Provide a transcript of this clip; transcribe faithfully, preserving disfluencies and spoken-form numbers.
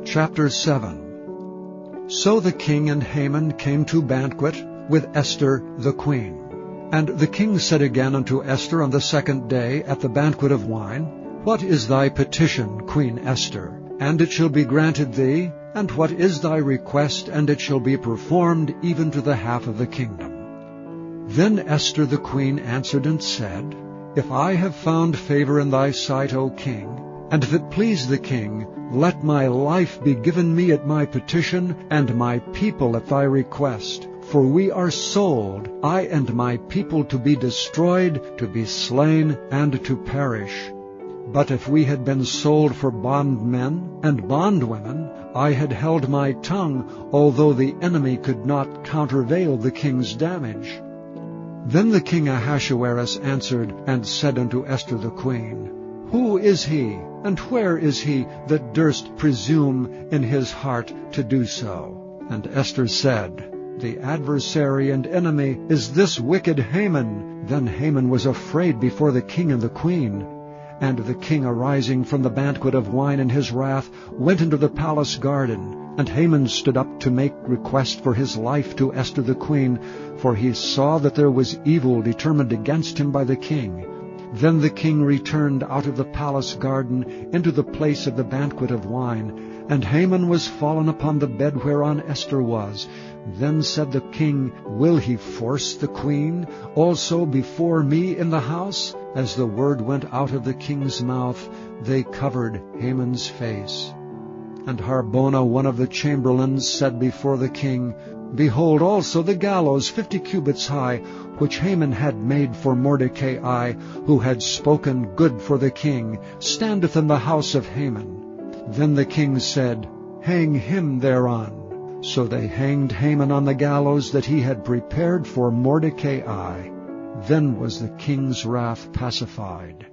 Chapter seven. So the king and Haman came to banquet with Esther the queen. And the king said again unto Esther on the second day at the banquet of wine, What is thy petition, Queen Esther? And it shall be granted thee. And what is thy request? And it shall be performed even to the half of the kingdom. Then Esther the queen answered and said, If I have found favor in thy sight, O king, and if it please the king, let my life be given me at my petition, and my people at thy request. For we are sold, I and my people, to be destroyed, to be slain, and to perish. But if we had been sold for bondmen and bondwomen, I had held my tongue, although the enemy could not countervail the king's damage. Then the king Ahasuerus answered and said unto Esther the queen, Who is he, and where is he that durst presume in his heart to do so? And Esther said, The adversary and enemy is this wicked Haman. Then Haman was afraid before the king and the queen. And the king, arising from the banquet of wine in his wrath, went into the palace garden. And Haman stood up to make request for his life to Esther the queen, for he saw that there was evil determined against him by the king. Then the king returned out of the palace garden into the place of the banquet of wine, and Haman was fallen upon the bed whereon Esther was. Then said the king, Will he force the queen also before me in the house? As the word went out of the king's mouth, they covered Haman's face. And Harbona, one of the chamberlains, said before the king, Behold also the gallows fifty cubits high, which Haman had made for Mordecai, who had spoken good for the king, standeth in the house of Haman. Then the king said, Hang him thereon. So they hanged Haman on the gallows that he had prepared for Mordecai. Then was the king's wrath pacified.